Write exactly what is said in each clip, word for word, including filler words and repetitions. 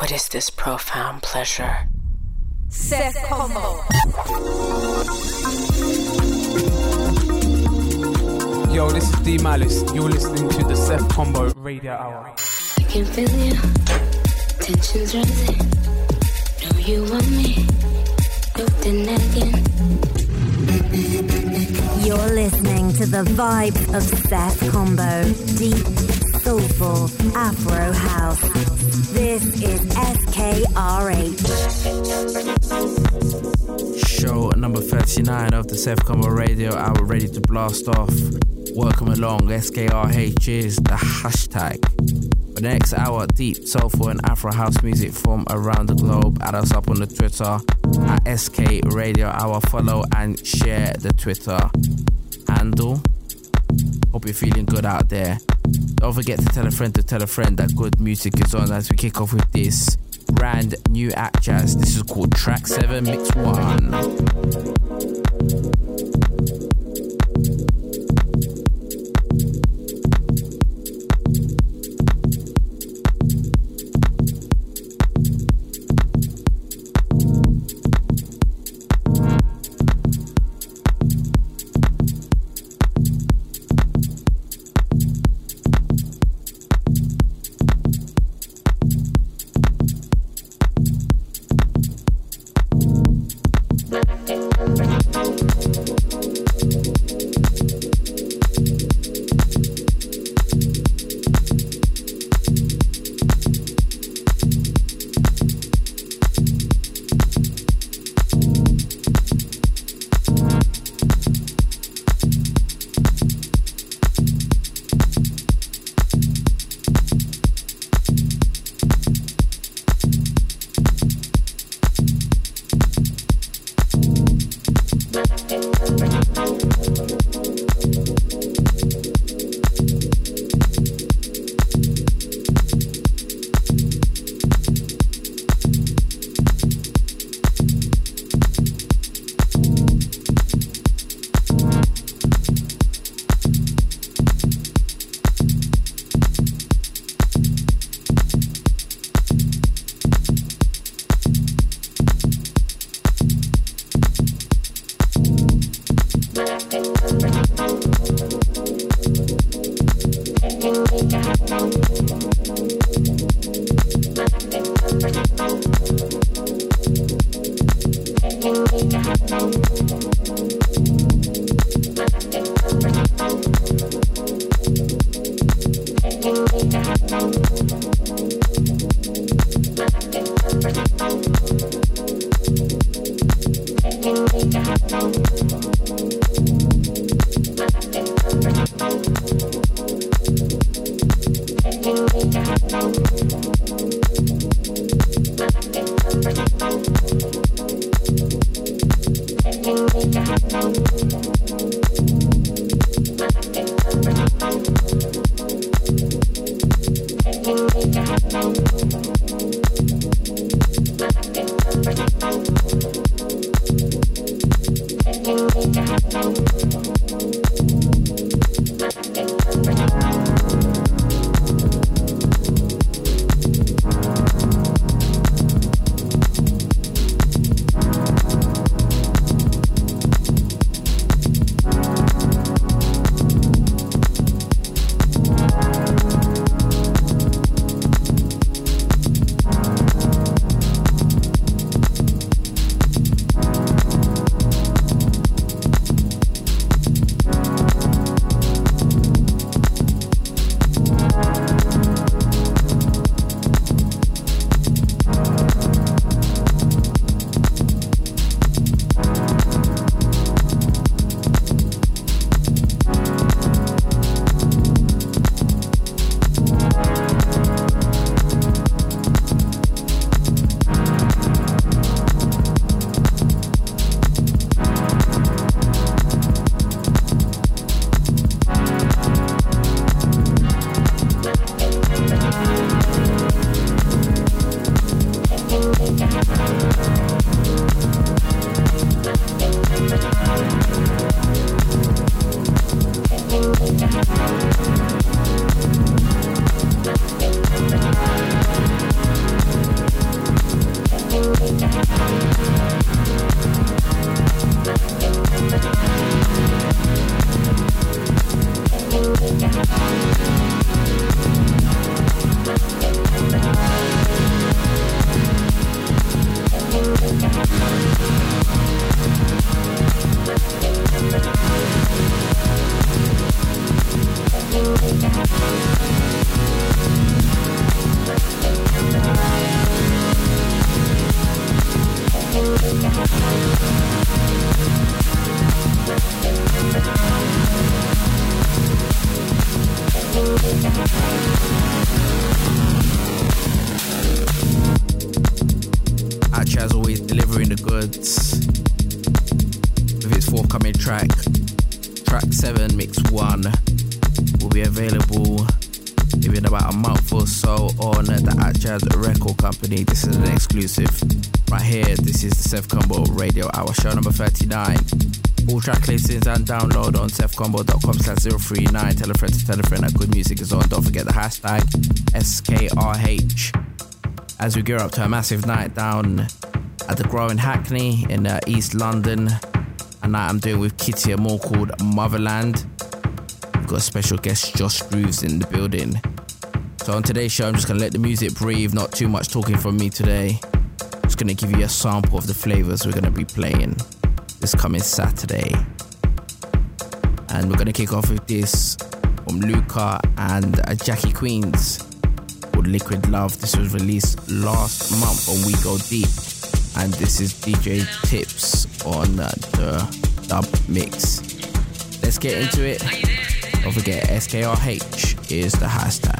What is this profound pleasure? Seth Combo. Yo, this is D Malice. You're listening to the Seth Combo Radio Hour. I can feel you. Tensions rising. Know you want me. Don't deny again. You're listening to the vibe of Seth Combo. Deep, soulful, Afro house. This is S K R H. Show number thirty-nine of the Seth Combo Radio Hour, ready to blast off. Welcome along. S K R H is the hashtag. For the next hour, deep, soulful and Afro house music from around the globe. Add us up on the Twitter at S K Radio Hour. Follow and share the Twitter handle. Hope you're feeling good out there. Don't forget to tell a friend to tell a friend that good music is on as we kick off with this brand new act jazz. This is called Track seven Mix one. Thank you. Atcha, as always, delivering the goods with its forthcoming track. Track seven, mix one, will be available in about a month or so on the Atcha record company. This is an exclusive right here. This is the Seth Combo Radio Hour, show number thirty-nine. All track listings and download on sethcombo dot com slash zero three nine. Tell a friend to tell a friend that good music is on. Don't forget the hashtag S K R H as we gear up to a massive night down at the Grow in Hackney in uh, East London. A night I'm doing with Kitty Amore called Motherland. We've got a special guest, Josh Grooves, in the building. So on today's show, I'm just going to let the music breathe, not too much talking from me today. Just going to give you a sample of the flavours we're going to be playing this coming Saturday. And we're going to kick off with this from Luca and uh, Jackie Queens called Liquid Love. This was released last month on We Go Deep. And this is D J Tips on uh, the dub mix. Let's get into it. Don't forget, S K R H is the hashtag.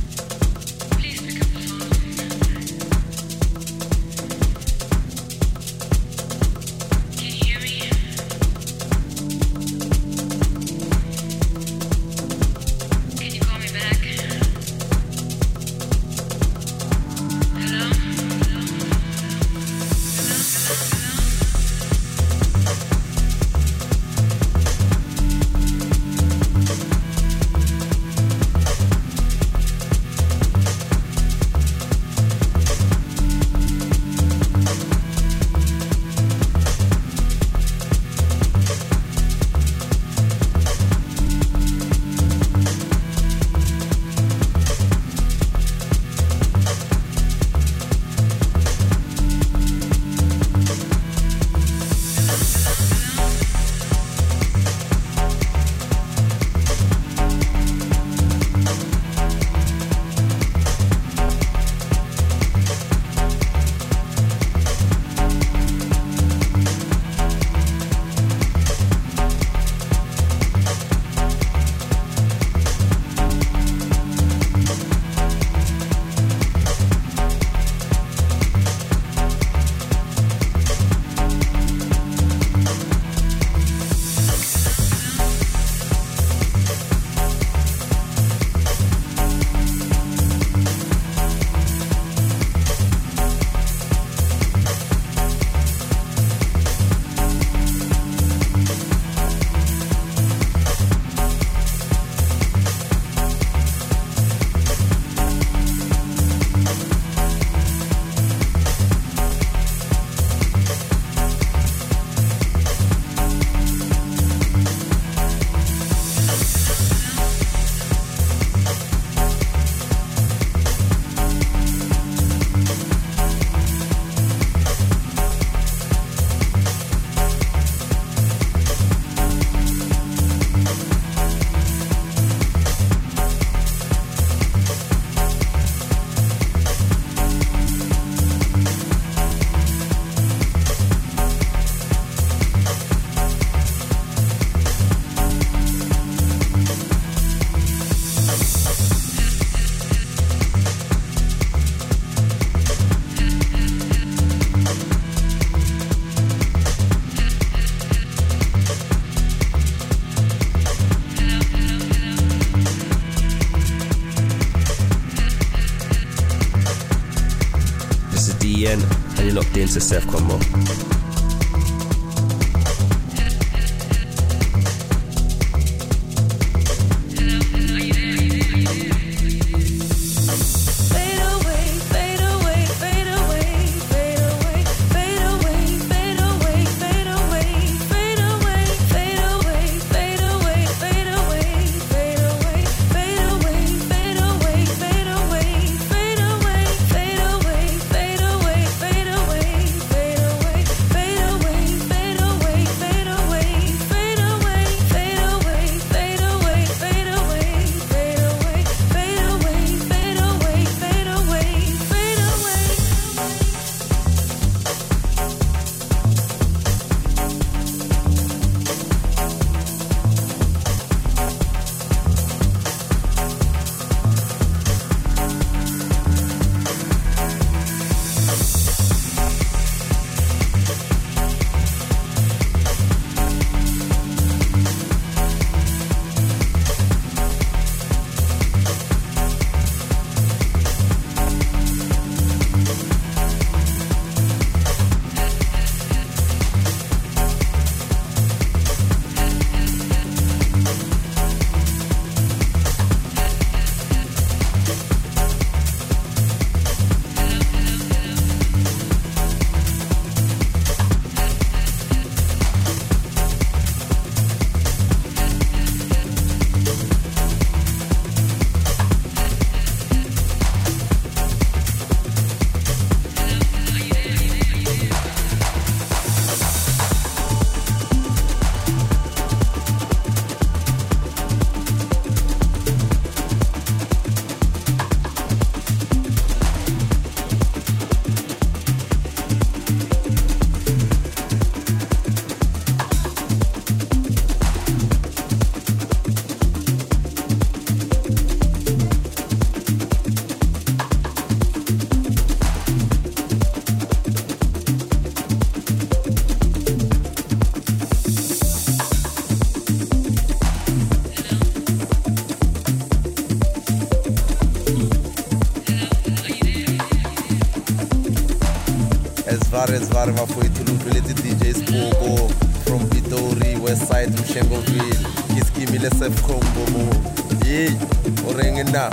And you're locked into Seth Combo. Fade away, fade away, fade away, fade away. Esvare, Esvare, mafowethu lupeletse D J Spogo from Pitori, Westside, Mshengoville, Kiskimile Sef Combo. Yey, orengena.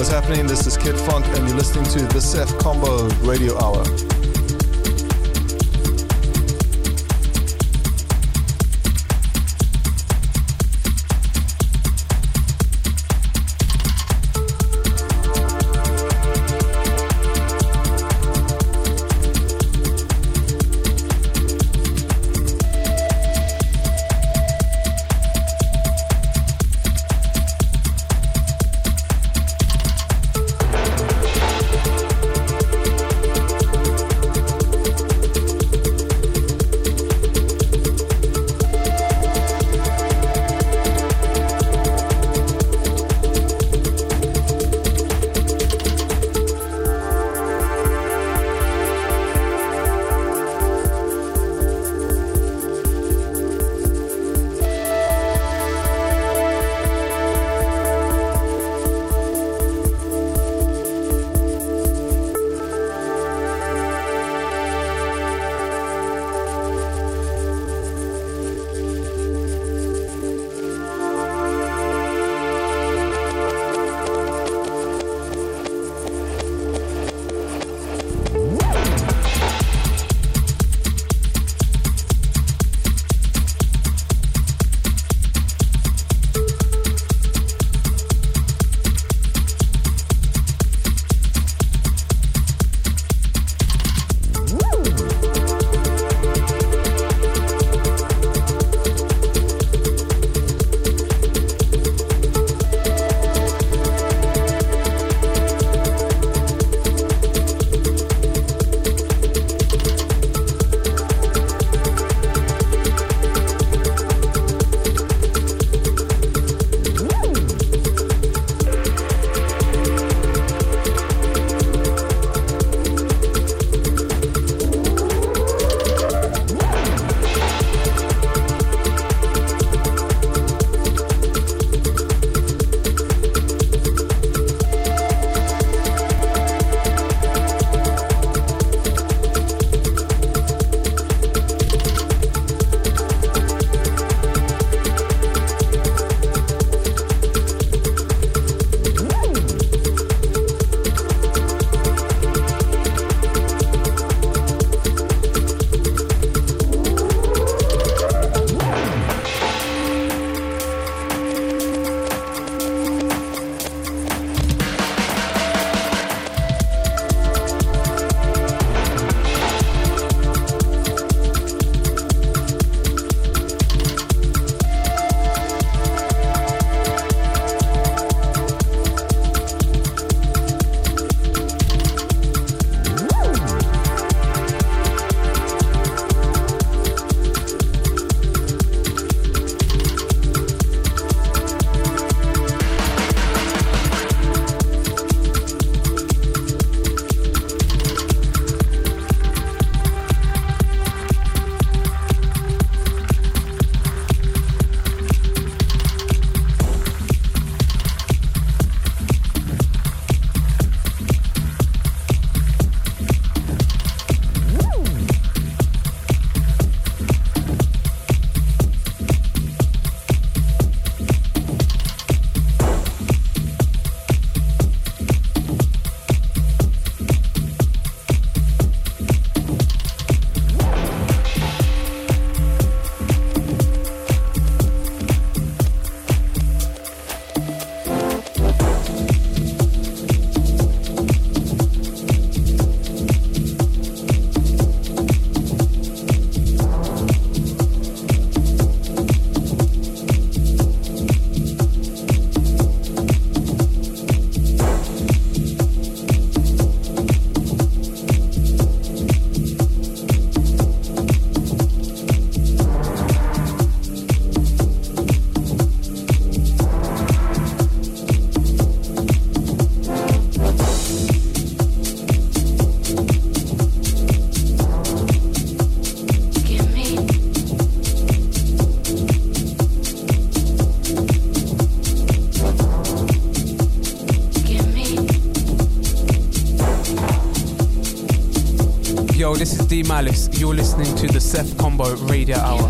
What's happening? This is Kid Funk, and you're listening to the Seth Combo Radio Hour. Yo, this is D Malice. You're listening to the Seth Combo Radio Hour.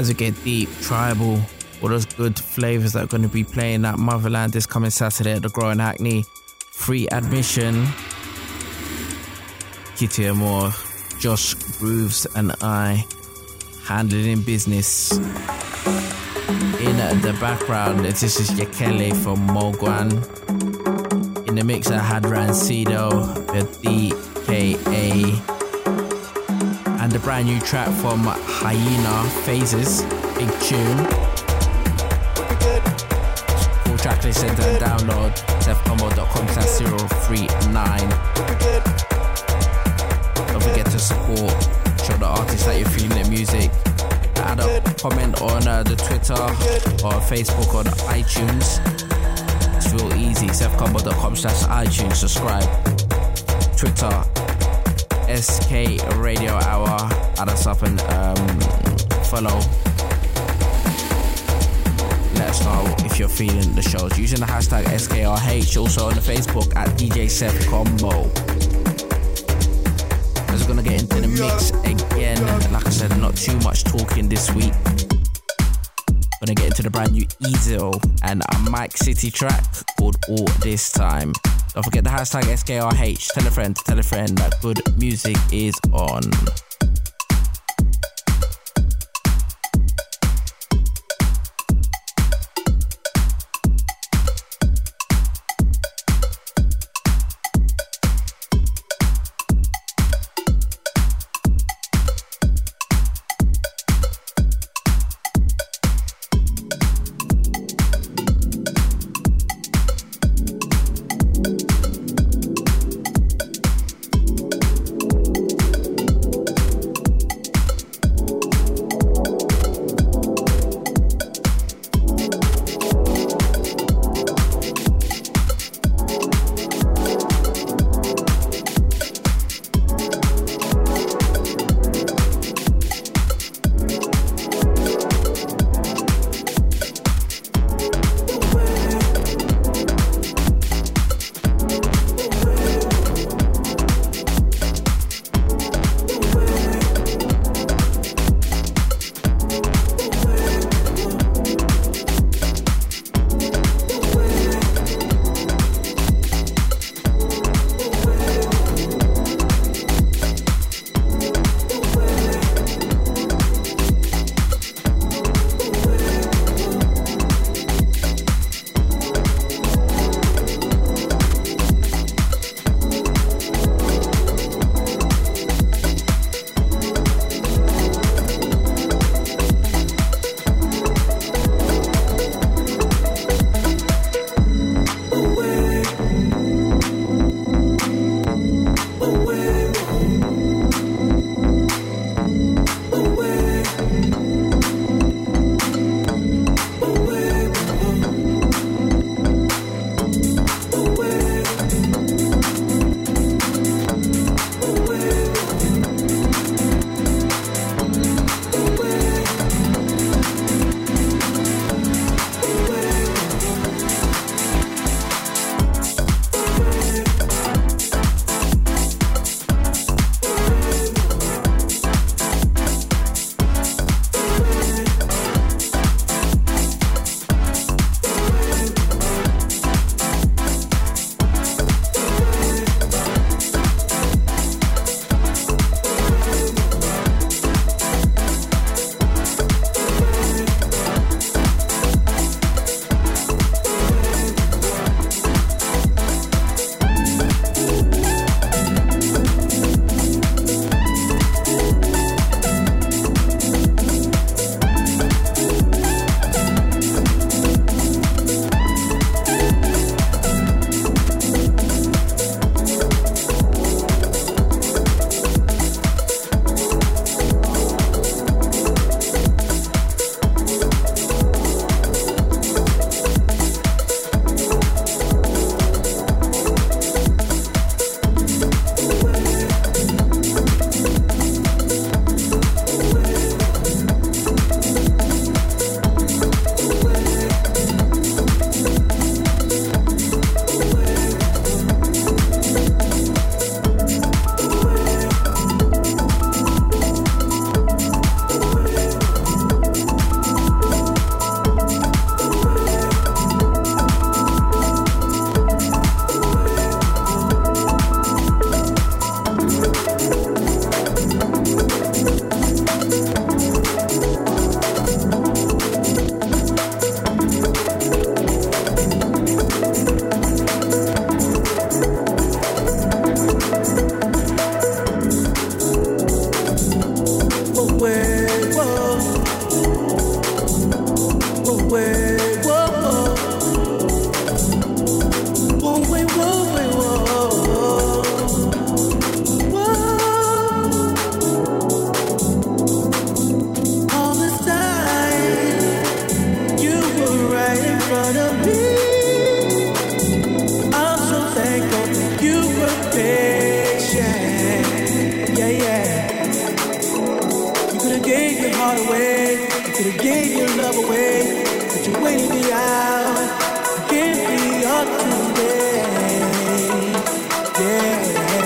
As we get deep, tribal, all those good flavours that are going to be playing at Motherland this coming Saturday at the Grow in Hackney. Free admission. Kitty Amore, Josh Grooves and I handling business. In the background, this is Yakele from Mogwan. In the mix I had Rancido, the D K A. And the brand new track from Hyena, Phases, big tune. Full track list and download, sefcombo.com slash zero three nine. Don't forget to support, show the artists that you're feeling the music. Add a comment on uh, the Twitter or Facebook or the iTunes. It's real easy, sefcombo.com slash iTunes, subscribe. Twitter, S K Radio Hour, add us up and um, follow. Let us know if you're feeling the shows using the hashtag S K R H. Also on the Facebook at D J Seth Combo. As we're gonna get into the mix again. Like I said, not too much talking this week. Gonna get into the brand new Ezo and a Mike City track called All This Time. Don't forget the hashtag S K R H. Tell a friend, tell a friend that good music is on. I'm so thankful that you were patient. Yeah, yeah. You could have gave your heart away, you could have gave your love away, but you waited me out. Give me up today. Yeah.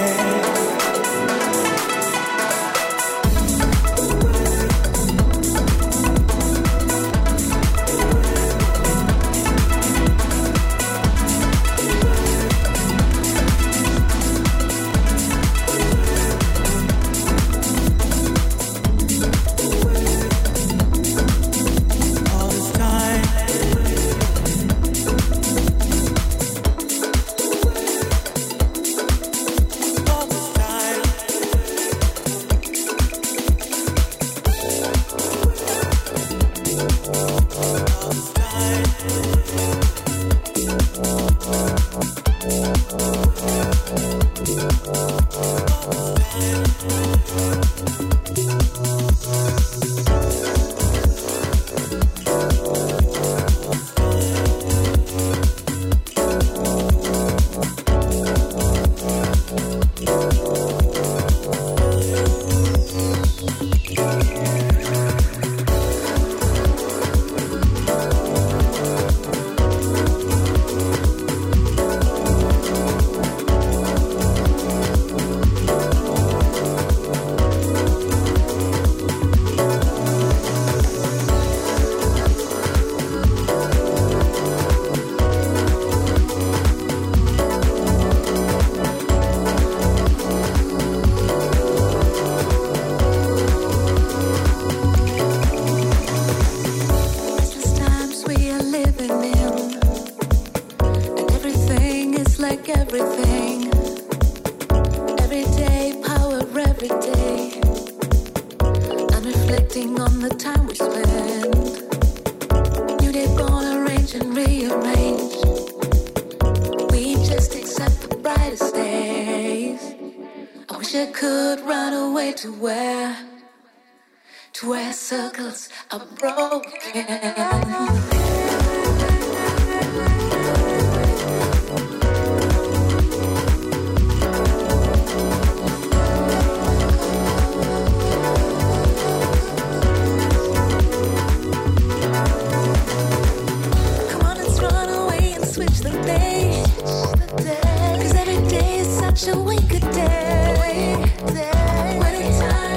Circles are broken.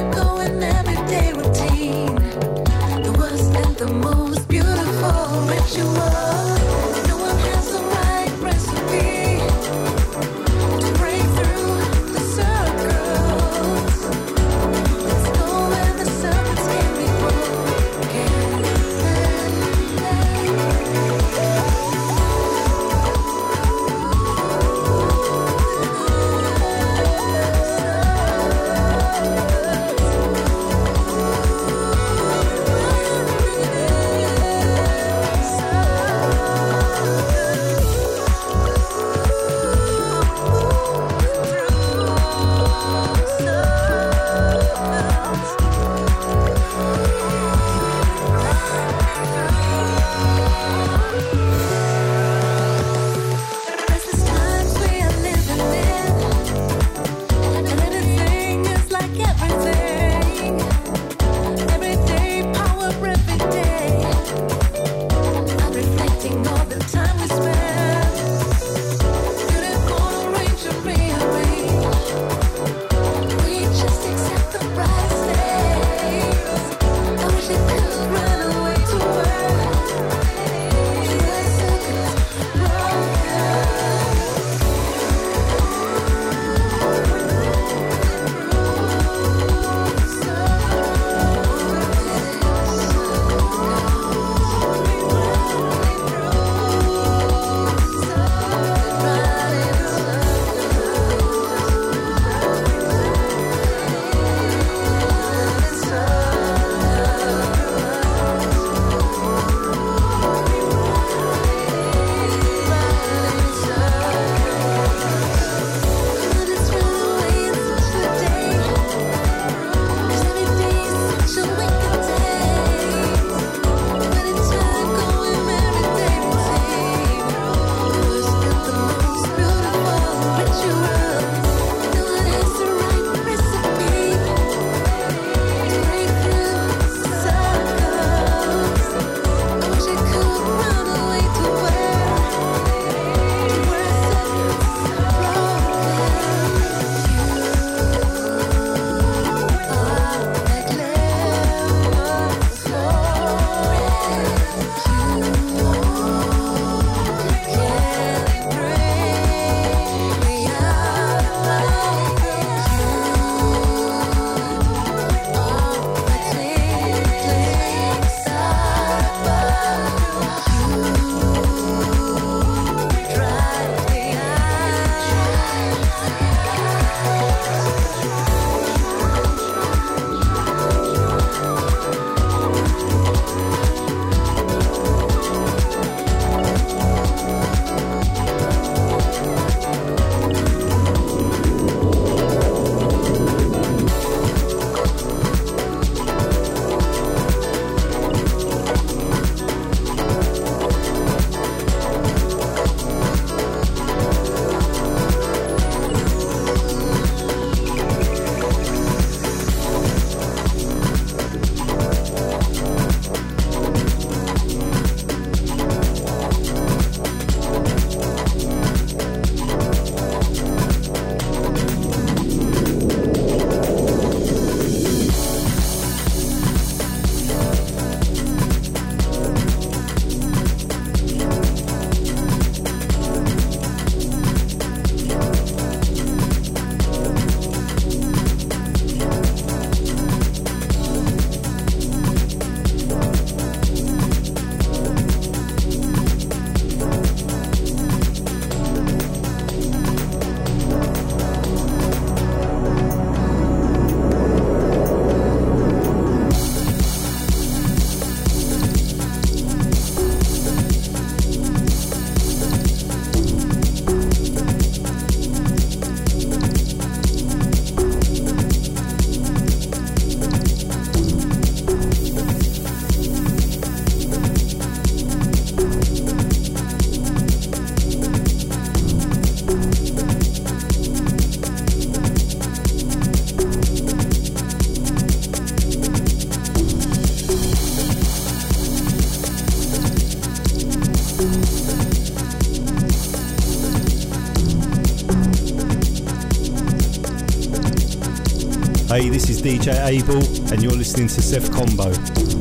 The most beautiful. Hey, this is D J Abel, and you're listening to Seth Combo.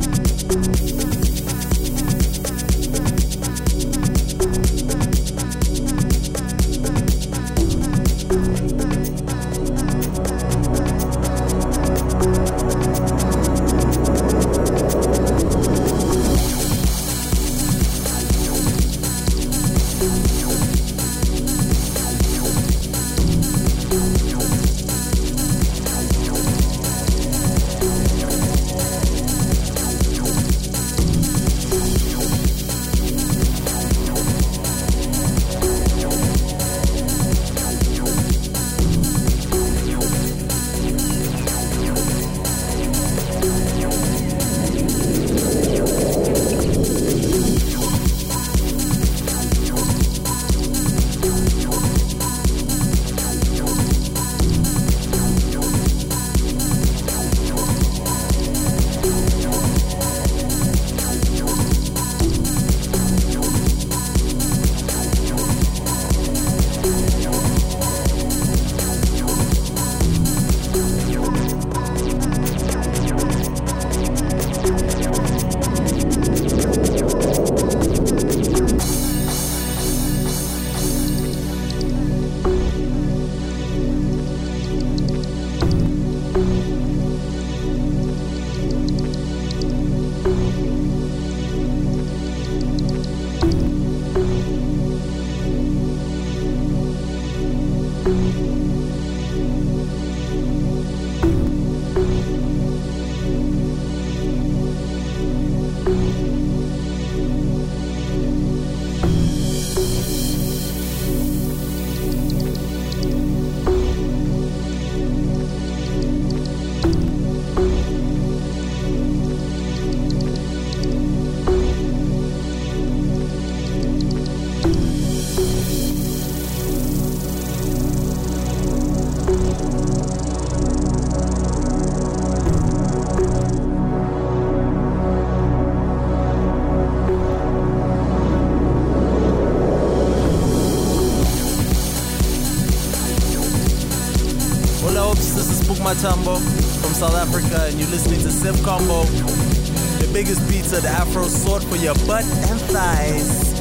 Tambo from South Africa, and you're listening to Seth Combo, the biggest pizza, the Afro sword for your butt and thighs.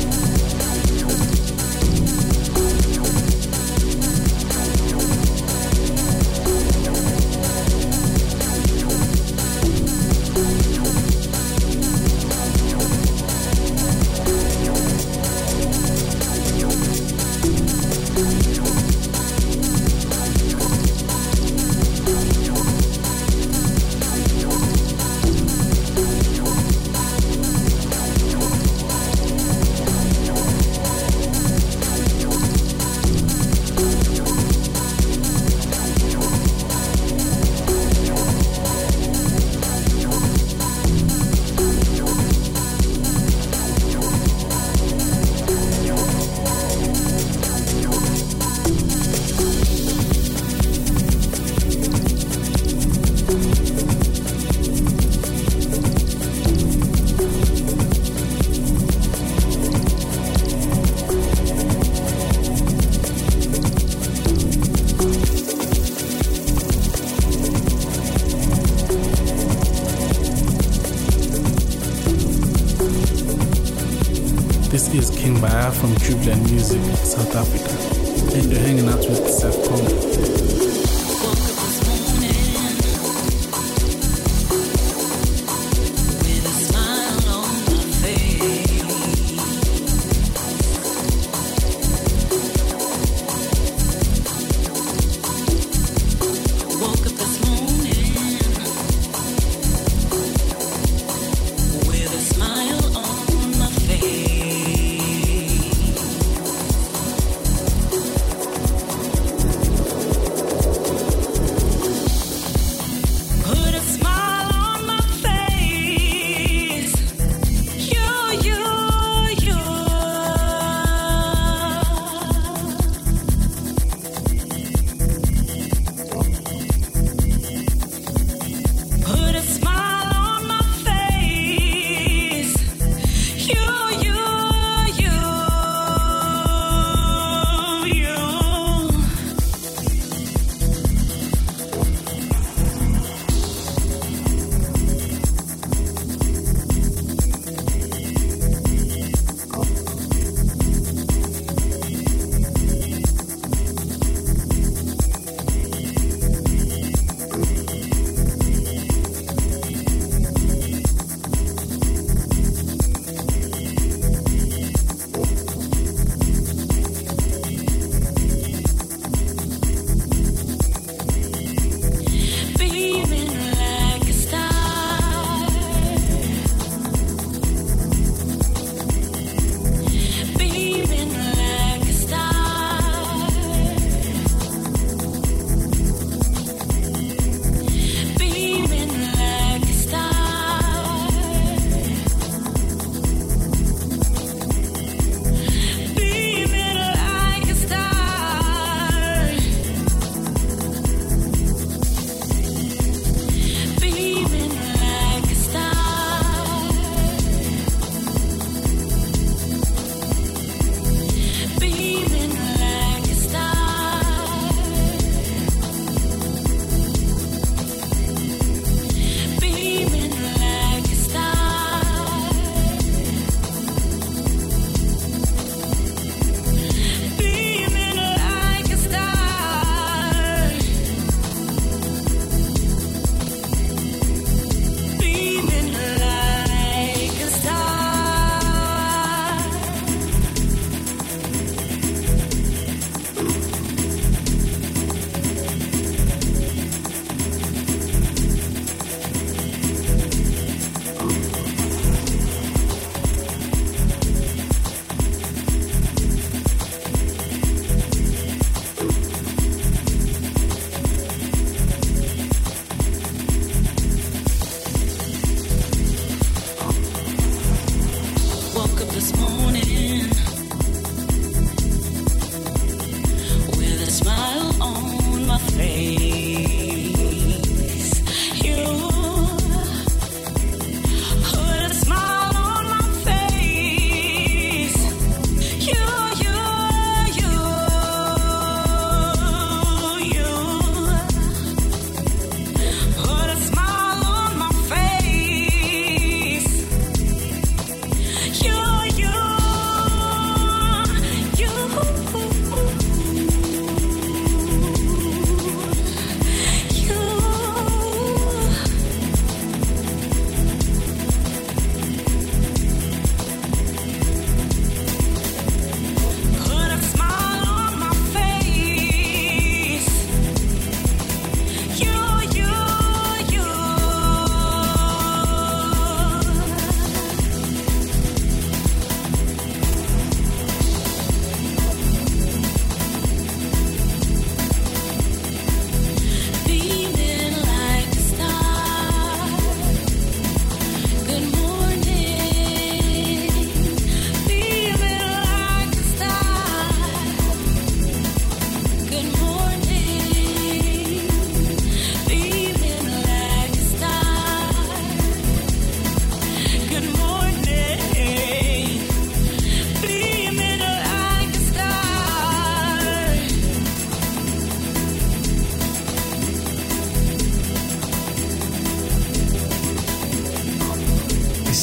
This is King Baya from Jubilant Music, South Africa, and you're hanging out with Seth Combo.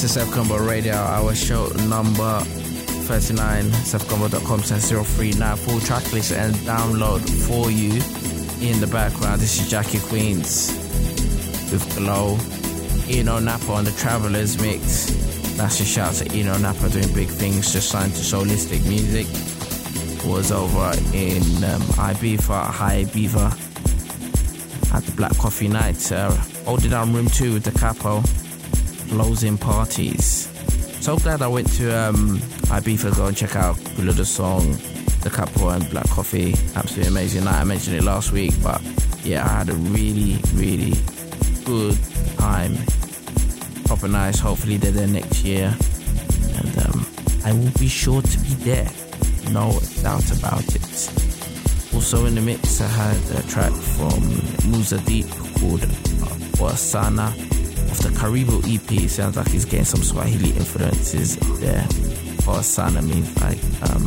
to Seth Combo Radio, our show number thirty-nine, seth combo dot com slash zero three nine. Full track list and download for you in the background. This is Jackie Queens with Glow. Eno Napa on the Travelers mix. That's a shout to Eno Napa doing big things, just signed to Solistic Music. Was over in um, Ibiza, High Ibiza at the Black Coffee Night. Uh, holding down room two with the Capo. Closing parties. So glad I went to um, Ibiza to go and check out Gula the Song, the Capo and Black Coffee. Absolutely amazing night. I mentioned it last week, but yeah, I had a really, really good time. Proper nice. Hopefully they're there next year. And um, I will be sure to be there. No doubt about it. Also in the mix, I had a track from Musa Deep called Wasana of the Karibu E P. Sounds like he's getting some Swahili influences there. Wasana means like, um,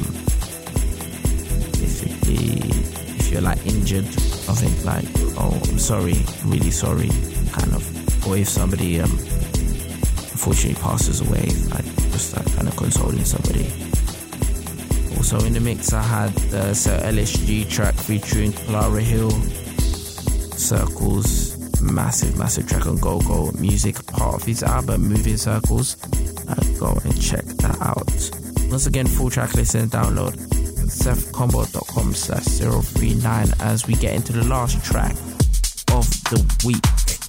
basically, if you're like injured, I think like, oh, I'm sorry, I'm really sorry, kind of. Or if somebody um, unfortunately passes away, like just like kind of consoling somebody. Also in the mix, I had the Sir L S G track featuring Clara Hill, Circles, massive, massive track on Go Go Music, part of his album Moving Circles. Uh, go and check that out. Once again, full track list and download seth combo dot com slash zero three nine as we get into the last track of the week.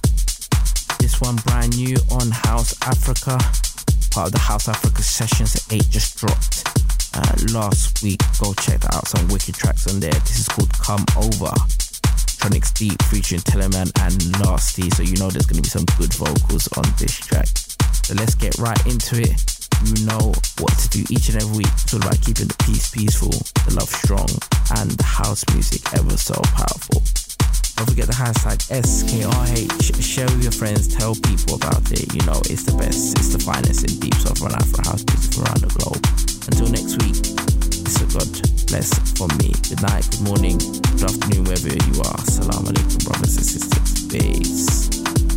This one brand new on House Africa, part of the House Africa Sessions at eight just dropped. Uh, last week, go check out some wicked tracks on there. This is called Come Over. Tronics Deep featuring Teleman and Nasty, so you know there's going to be some good vocals on this track. So let's get right into it. You know what to do each and every week. It's all about keeping the peace peaceful, the love strong, and the house music ever so powerful. Don't forget the hashtag S K R H. Share with your friends, tell people about it. You know it's the best, it's the finest in deep Southern Afro house music around the globe. Until next week, it's a God bless from me. Good night, good morning, good afternoon, wherever you are. Assalamu alaikum, brothers and sisters. Peace.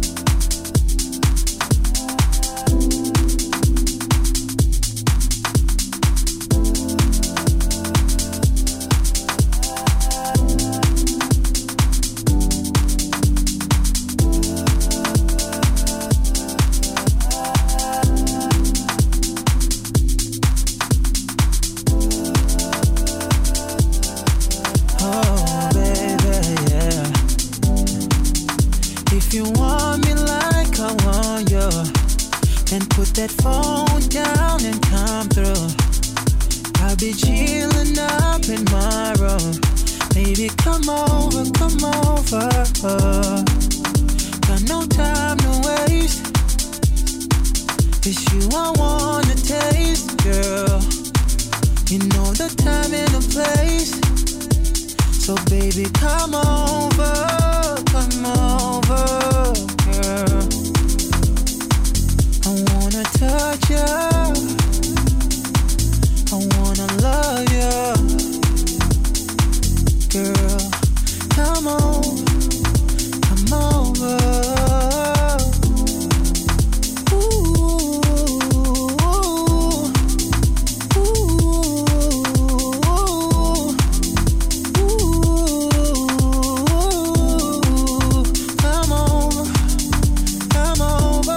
That phone down and come through. I'll be chilling up in my room. Baby, come over, come over. Got no time to waste. It's you I wanna taste, girl. You know the time and the place. So baby, come over, come over, girl. I wanna touch you, I wanna love you, girl. Come on, come over. Ooh, ooh, ooh, ooh. Come on, come over.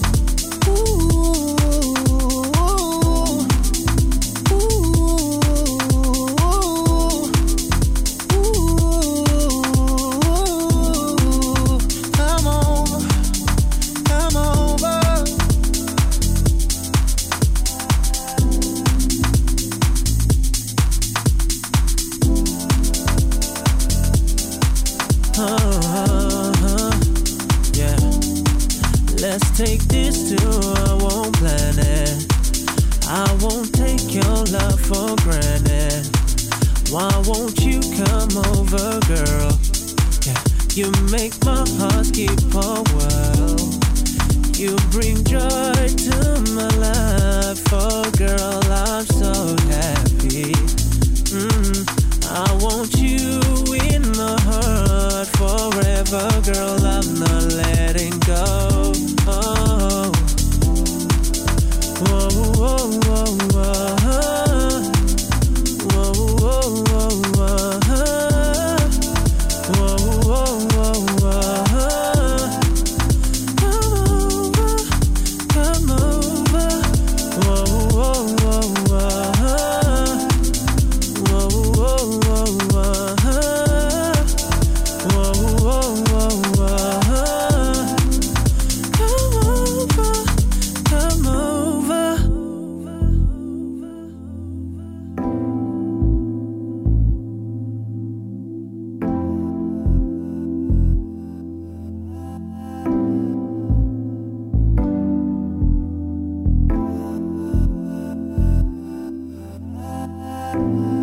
Take this to I won't plan it. I won't take your love for granted. Why won't you come over, girl? Yeah, you make my heart skip a whirl. You bring joy to my life, oh girl, I'm so happy. Mm, I want you in my heart forever, girl, I'm not letting go. Oh, Bye.